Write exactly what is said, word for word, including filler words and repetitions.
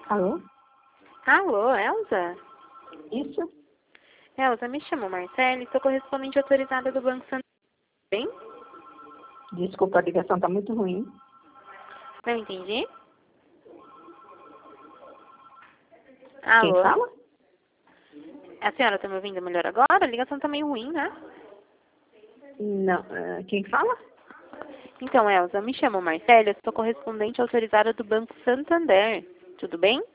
Alô? Alô, Elza? Isso? Elza, me chamo Marcele, sou correspondente autorizada do Banco Santander. Bem? Desculpa, a ligação está muito ruim. Não entendi. Quem Alô? fala? A senhora está me ouvindo melhor agora? A ligação está meio ruim, né? Não. eh, Quem fala? Então, Elza, me chamo Marcele, sou correspondente autorizada do Banco Santander. Tudo bem?